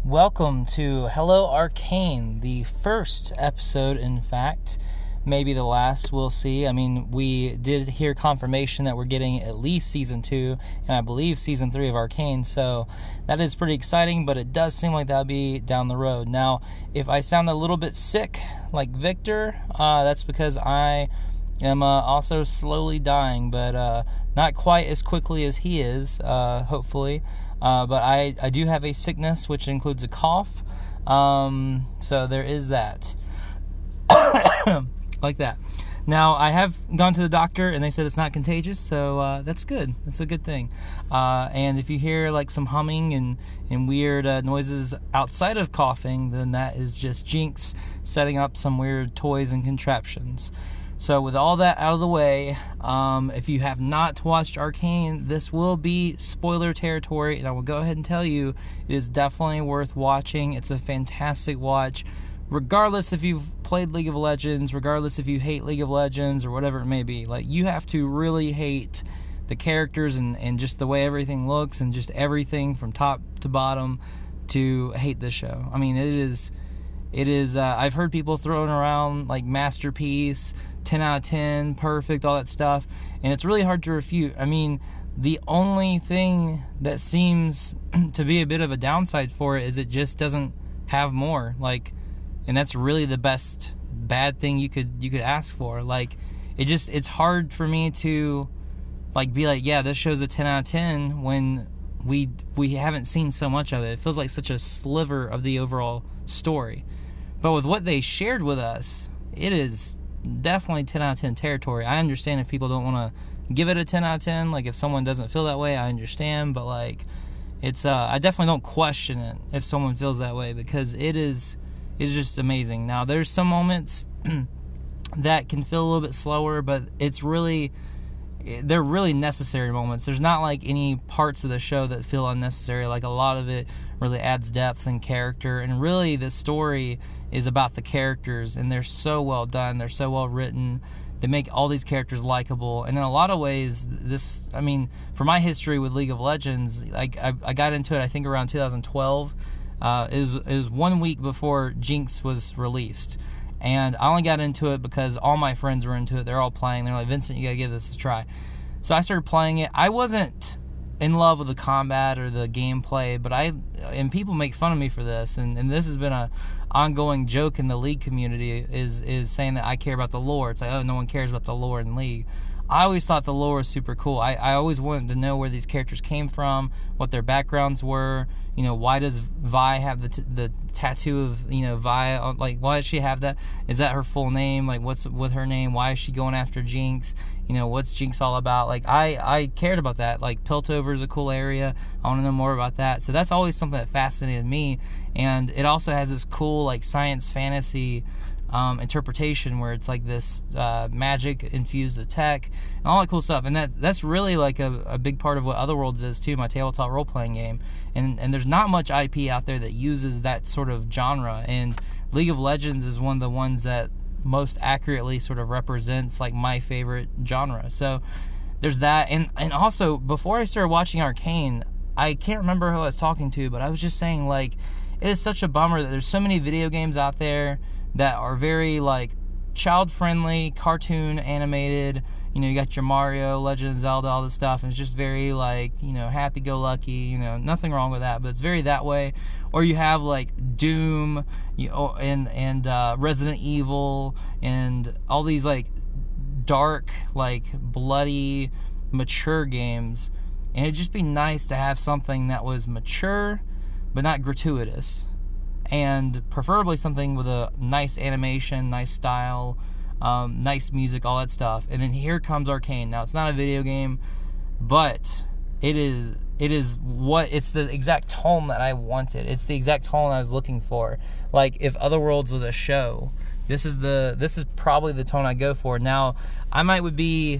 Welcome to Hello Arcane, the first episode, in fact, maybe the last, we'll see. I mean, we did hear confirmation that we're getting at least Season 2, and I believe Season 3 of Arcane, so that is pretty exciting, but it does seem like that'll be down the road. Now, if I sound a little bit sick, like Victor, that's because I am also slowly dying, but not quite as quickly as he is, hopefully. But I do have a sickness, which includes a cough, so there is that. Like that. Now, I have gone to the doctor, and they said it's not contagious, so that's good. That's a good thing. And if you hear like some humming and weird noises outside of coughing, then that is just Jinx setting up some weird toys and contraptions. So with all that out of the way, if you have not watched Arcane, this will be spoiler territory, and I will go ahead and tell you, it is definitely worth watching. It's a fantastic watch, regardless if you've played League of Legends, regardless if you hate League of Legends, or whatever it may be. Like, you have to really hate the characters and just the way everything looks, and just everything from top to bottom to hate this show. I mean, it is, I've heard people throwing around, like, masterpiece, 10 out of 10, perfect, all that stuff, and it's really hard to refute. I mean, the only thing that seems to be a bit of a downside for it is it just doesn't have more, like, and that's really the bad thing you could ask for. Like, it's hard for me to, like, be like, yeah, this show's a 10 out of 10 when we haven't seen so much of it. It feels like such a sliver of the overall story. But with what they shared with us, it is definitely 10 out of 10 territory. I understand if people don't want to give it a 10 out of 10. Like, if someone doesn't feel that way, I understand. But, like, it's I definitely don't question it if someone feels that way, because it's just amazing. Now, there's some moments that can feel a little bit slower, but they're really necessary moments. There's not, like, any parts of the show that feel unnecessary. Like, a lot of it really adds depth and character, and really the story is about the characters, and they're so well done, they're so well written, they make all these characters likable. And in a lot of ways, I mean, for my history with League of Legends, like, I got into it, I think, around 2012. It was 1 week before Jinx was released, and I only got into it because all my friends were into it. They're all playing. They're like, Vincent, you gotta give this a try. So I started playing it. I wasn't in love with the combat or the gameplay, but and people make fun of me for this, and this has been a ongoing joke in the League community, is saying that I care about the lore. It's like, oh, no one cares about the lore in League. I always thought the lore was super cool. I always wanted to know where these characters came from, what their backgrounds were. You know, why does Vi have the tattoo of, you know, Vi? Like, why does she have that? Is that her full name? Like, what's with her name? Why is she going after Jinx? You know, what's Jinx all about? Like, I cared about that. Like, Piltover is a cool area. I want to know more about that. So that's always something that fascinated me. And it also has this cool, like, science fantasy interpretation where it's like this magic infused attack and all that cool stuff, and that's really like a big part of what Otherworlds is too, my tabletop role-playing game, and there's not much IP out there that uses that sort of genre, and League of Legends is one of the ones that most accurately sort of represents like my favorite genre. So there's that, and also before I started watching Arcane, I can't remember who I was talking to, but I was just saying, like, it is such a bummer that there's so many video games out there that are very, like, child-friendly, cartoon animated. You know, you got your Mario, Legend of Zelda, all this stuff, and it's just very, like, you know, happy-go-lucky, you know, nothing wrong with that, but it's very that way. Or you have, like, Doom, you know, and Resident Evil, and all these, like, dark, like, bloody, mature games, and it'd just be nice to have something that was mature, but not gratuitous. And preferably something with a nice animation, nice style, nice music, all that stuff. And then here comes Arcane. Now, it's not a video game, but it's the exact tone that I wanted. It's the exact tone I was looking for. Like, if Otherworlds was a show, this is probably the tone I go for. Now, it might be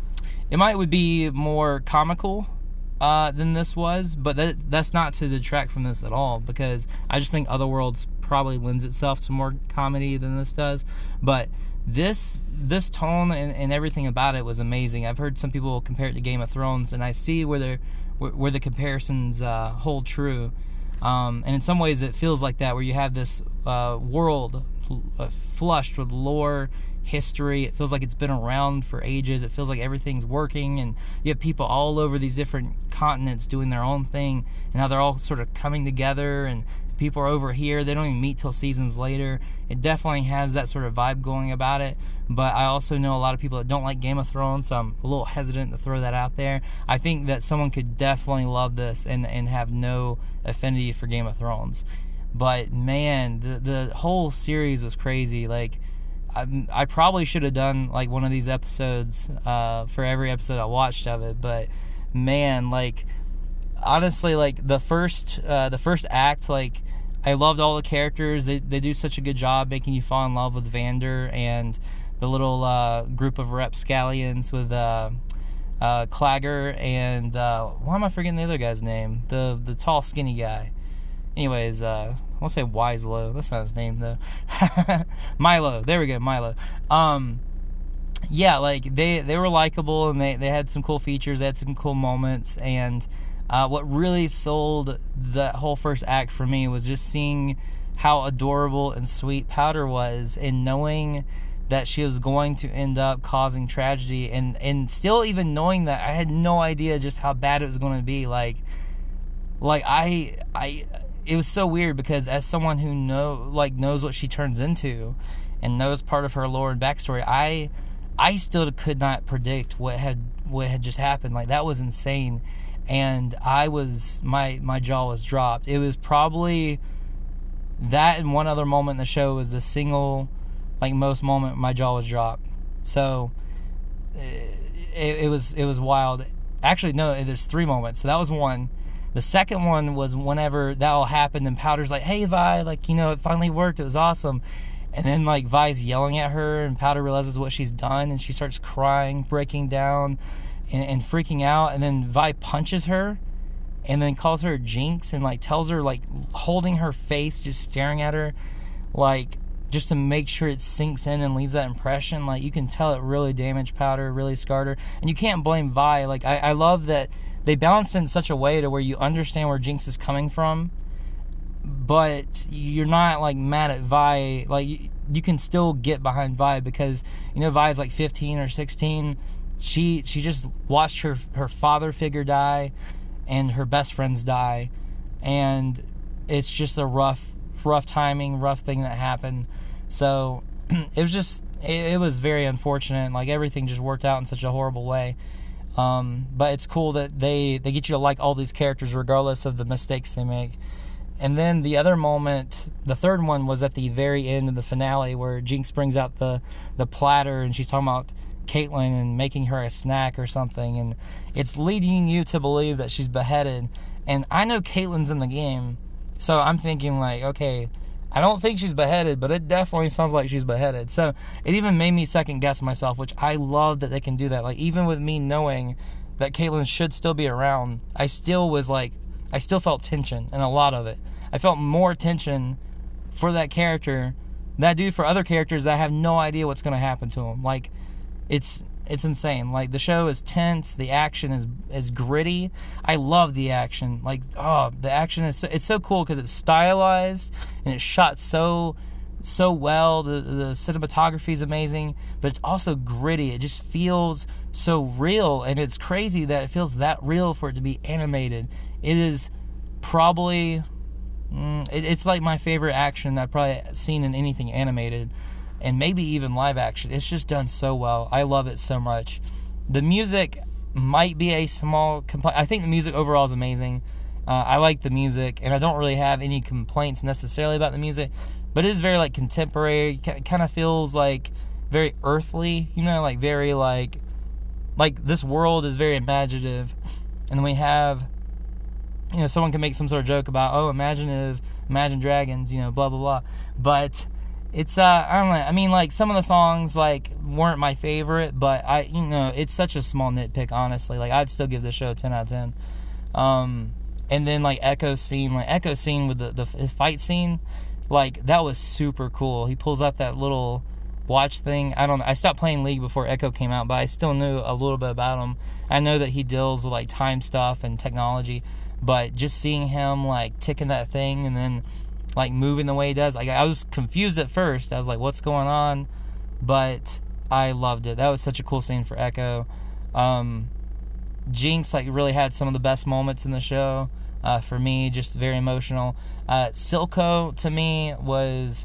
more comical than this was, but that's not to detract from this at all, because I just think Otherworlds probably lends itself to more comedy than this does. But this tone and everything about it was amazing. I've heard some people compare it to Game of Thrones, and I see where the comparisons hold true. And in some ways it feels like that, where you have this world flushed with lore, history. It feels like it's been around for ages. It feels like everything's working, and you have people all over these different continents doing their own thing, and how they're all sort of coming together, and people are over here. They don't even meet till seasons later. It definitely has that sort of vibe going about it. But I also know a lot of people that don't like Game of Thrones, so I'm a little hesitant to throw that out there. I think that someone could definitely love this and have no affinity for Game of Thrones. But man, the whole series was crazy. Like, I probably should have done like one of these episodes for every episode I watched of it. But man, like, honestly, like the first act, like, I loved all the characters. They do such a good job making you fall in love with Vander and the little group of rapscallions with Clagger and why am I forgetting the other guy's name? The tall, skinny guy. Anyways, I want to say Wiselow. That's not his name though. Milo. There we go, Milo. Yeah, like they were likable, and they had some cool features. They had some cool moments, and what really sold that whole first act for me was just seeing how adorable and sweet Powder was, and knowing that she was going to end up causing tragedy, and still even knowing that I had no idea just how bad it was going to be. Like it was so weird, because as someone who knows what she turns into and knows part of her lore and backstory, I still could not predict what had just happened. Like, that was insane. And my jaw was dropped. It was probably that, and one other moment in the show was the single, like, most moment my jaw was dropped. So it was wild. Actually, no, there's 3 moments. So that was one. The second one was whenever that all happened, and Powder's like, "Hey, Vi, like, it finally worked. It was awesome." And then, like, Vi's yelling at her, and Powder realizes what she's done, and she starts crying, breaking down, and freaking out. And then Vi punches her, and then calls her a Jinx, and, like, tells her, like, holding her face, just staring at her, like, just to make sure it sinks in and leaves that impression. Like, you can tell it really damaged Powder, really scarred her. And you can't blame Vi. Like, I love that they balanced it in such a way to where you understand where Jinx is coming from, but you're not, like, mad at Vi. Like, you can still get behind Vi, because, Vi's like 15 or 16. She just watched her father figure die and her best friends die, and it's just a rough timing, rough thing that happened. So it was very unfortunate. Like, everything just worked out in such a horrible way. But it's cool that they get you to like all these characters regardless of the mistakes they make. And then the other moment, the third one, was at the very end of the finale, where Jinx brings out the platter, and she's talking about Caitlyn and making her a snack or something, and it's leading you to believe that she's beheaded. And I know Caitlyn's in the game, so I'm thinking, like, okay, I don't think she's beheaded, but it definitely sounds like she's beheaded. So it even made me second guess myself, which I love that they can do that. Like, even with me knowing that Caitlyn should still be around, I still felt tension in a lot of it. I felt more tension for that character than I do for other characters that I have no idea what's going to happen to them. Like, it's insane. Like, the show is tense. The action is gritty. I love the action. Like, the action it's so cool, because it's stylized and it's shot so well. The cinematography is amazing, but it's also gritty. It just feels so real, and it's crazy that it feels that real for it to be animated. It is probably it's like my favorite action that I've probably seen in anything animated, and maybe even live action. It's just done so well. I love it so much. The music might be a small complaint. I think the music overall is amazing. I like the music, and I don't really have any complaints necessarily about the music, but it is very, like, contemporary. Kind of feels like very earthly, like very like this world is very imaginative. And then we have, someone can make some sort of joke about, Imagine Dragons, blah blah blah, but it's I don't know. I mean, like, some of the songs, like, weren't my favorite, but it's such a small nitpick, honestly. Like, I'd still give the show a 10 out of 10. And then, like, Echo's scene with his fight scene, like, that was super cool. He pulls out that little watch thing. I don't know. I stopped playing League before Echo came out, but I still knew a little bit about him. I know that he deals with, like, time stuff and technology, but just seeing him like ticking that thing and then like moving the way he does, like I was confused at first. I was like, what's going on? But I loved it. That was such a cool scene for Echo. Jinx like really had some of the best moments in the show. For me, just very emotional. Silco to me was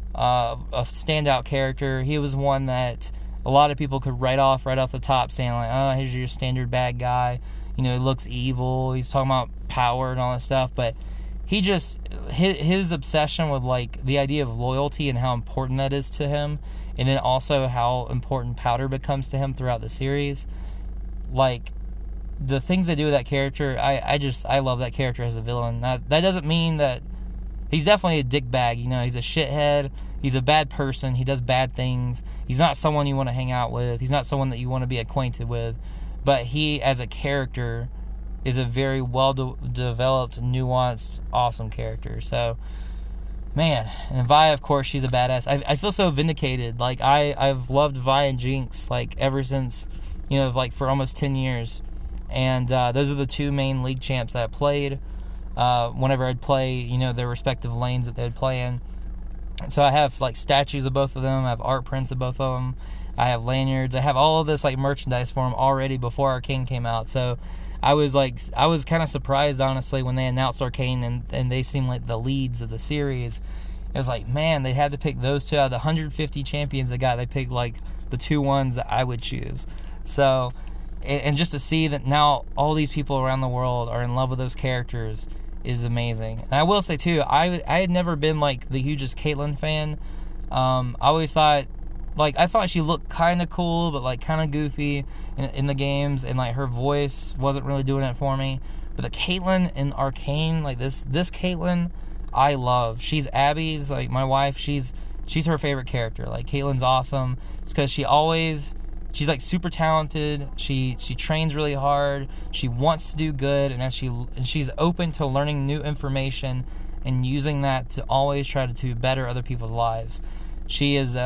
a standout character. He was one that a lot of people could write off right off the top, saying like, oh, here's your standard bad guy. You know, he looks evil. He's talking about power and all that stuff. But he just, his obsession with like the idea of loyalty and how important that is to him, and then also how important Powder becomes to him throughout the series. Like, the things they do with that character, I love that character as a villain. That doesn't mean that he's definitely a dickbag. You know, he's a shithead. He's a bad person. He does bad things. He's not someone you want to hang out with. He's not someone that you want to be acquainted with. But he, as a character, is a very well-developed, nuanced, awesome character. So, man. And Vi, of course, she's a badass. I feel so vindicated. Like, I've loved Vi and Jinx, like, ever since, you know, like, for almost 10 years. And those are the two main league champs that I played whenever I'd play, you know, their respective lanes that they'd play in. And so I have, like, statues of both of them. I have art prints of both of them. I have lanyards. I have all of this, like, merchandise for them already before Arcane came out. So I was kind of surprised, honestly, when they announced Arcane and they seemed like the leads of the series. It was like, man, they had to pick those two out of the 150 champions they got. They picked, like, the two ones that I would choose. So, and just to see that now all these people around the world are in love with those characters is amazing. And I will say, too, I had never been, like, the hugest Caitlyn fan. I always thought, like, I thought she looked kind of cool, but, like, kind of goofy in the games, and, like, her voice wasn't really doing it for me. But the Caitlyn in Arcane, like, this Caitlyn, I love. She's Abby's, like, my wife, she's her favorite character. Like, Caitlyn's awesome. It's because she's like super talented. She trains really hard. She wants to do good, and she's open to learning new information and using that to always try to better other people's lives. She is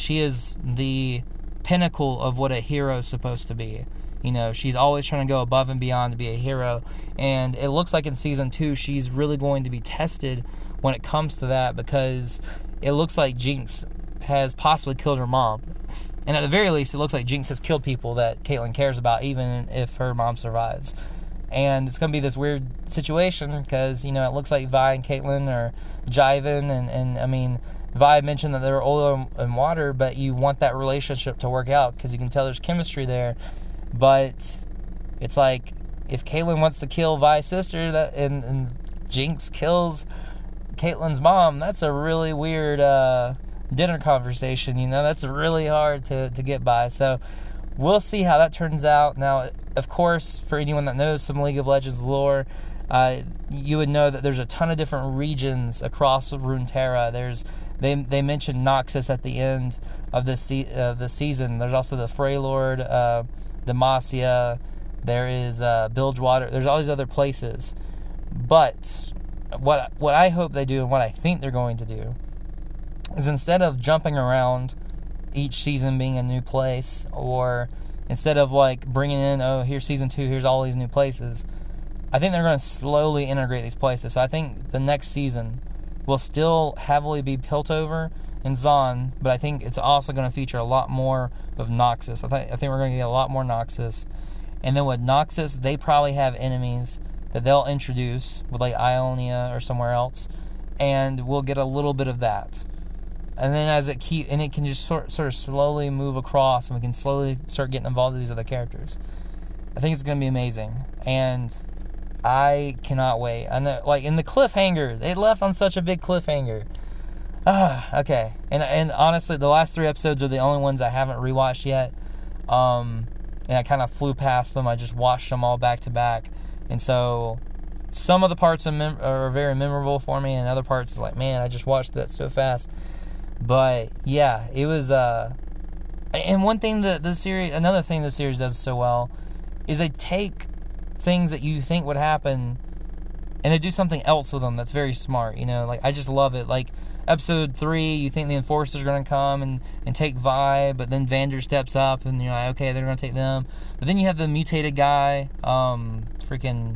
the pinnacle of what a hero is supposed to be. You know, she's always trying to go above and beyond to be a hero, and it looks like in season 2 she's really going to be tested when it comes to that, because it looks like Jinx has possibly killed her mom. And at the very least, it looks like Jinx has killed people that Caitlyn cares about, even if her mom survives. And it's going to be this weird situation because, you know, it looks like Vi and Caitlyn are jiving. And I mean, Vi mentioned that they were oil and water, but you want that relationship to work out because you can tell there's chemistry there. But it's like, if Caitlyn wants to kill Vi's sister and Jinx kills Caitlyn's mom, that's a really weird dinner conversation, you know. That's really hard to get by. So we'll see how that turns out. Now, of course, for anyone that knows some League of Legends lore, you would know that there's a ton of different regions across Runeterra. They mentioned Noxus at the end of the season. There's also the Freylord, Demacia. There is Bilgewater. There's all these other places. But what I hope they do, and what I think they're going to do, is instead of jumping around each season being a new place, or instead of like bringing in, oh, here's season 2, here's all these new places, I think they're going to slowly integrate these places. So I think the next season will still heavily be Piltover and Zaun, but I think it's also going to feature a lot more of Noxus. I think we're going to get a lot more Noxus. And then with Noxus, they probably have enemies that they'll introduce with like Ionia or somewhere else, and we'll get a little bit of that. And then it can just sort of slowly move across, and we can slowly start getting involved with these other characters. I think it's going to be amazing, and I cannot wait. I know, like, in the cliffhanger, they left on such a big cliffhanger. Okay. And honestly, the last 3 episodes are the only ones I haven't rewatched yet. And I kind of flew past them. I just watched them all back to back. And so some of the parts are very memorable for me, and other parts is like, man, I just watched that so fast. But yeah, it was and one thing another thing the series does so well is they take things that you think would happen and they do something else with them that's very smart, you know. Like, I just love it. Like, episode 3, you think the Enforcers are going to come and take Vi, but then Vander steps up and you're like, okay, they're going to take them. But then you have the mutated guy,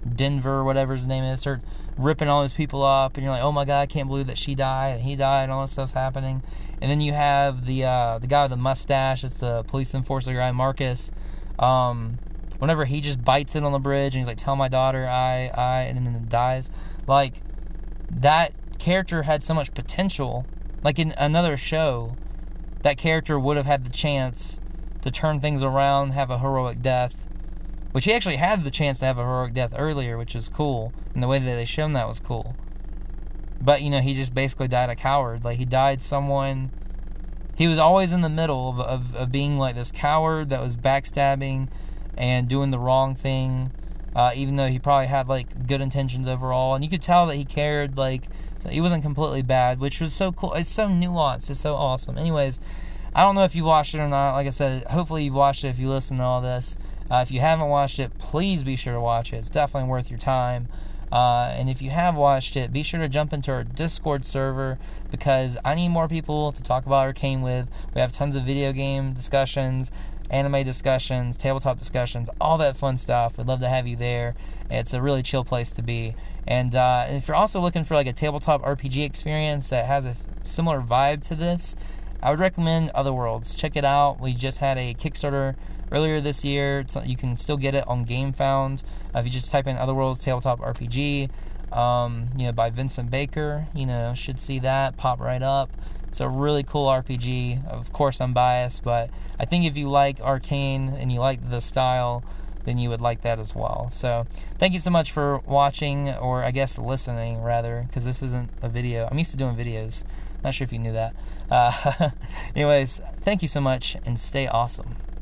Denver, whatever his name is, start ripping all those people up, and you're like, oh my god, I can't believe that she died, and he died, and all this stuff's happening. And then you have the guy with the mustache, it's the police enforcer guy, Marcus. Whenever he just bites it on the bridge, and he's like, tell my daughter and then dies. Like, that character had so much potential. Like, in another show, that character would have had the chance to turn things around, have a heroic death, which he actually had the chance to have a heroic death earlier, which is cool, and the way that they shown that was cool. But, he just basically died a coward. Like, he died someone... He was always in the middle of being like this coward that was backstabbing and doing the wrong thing, even though he probably had, like, good intentions overall. And you could tell that he cared, like, so he wasn't completely bad, which was so cool. It's so nuanced. It's so awesome. Anyways, I don't know if you watched it or not. Like I said, hopefully you've watched it if you listen to all this. If you haven't watched it, please be sure to watch it. It's definitely worth your time. And if you have watched it, be sure to jump into our Discord server, because I need more people to talk about Arcane with. We have tons of video game discussions, anime discussions, tabletop discussions, all that fun stuff. We'd love to have you there. It's a really chill place to be. And if you're also looking for like a tabletop RPG experience that has a similar vibe to this, I would recommend Otherworlds. Check it out. We just had a Kickstarter earlier this year. You can still get it on GameFound. If you just type in Otherworlds Tabletop RPG, by Vincent Baker, should see that pop right up. It's a really cool RPG. Of course, I'm biased, but I think if you like Arcane and you like the style, then you would like that as well. So, thank you so much for watching, or I guess listening, rather, because this isn't a video. I'm used to doing videos. Not sure if you knew that. Anyways, thank you so much, and stay awesome.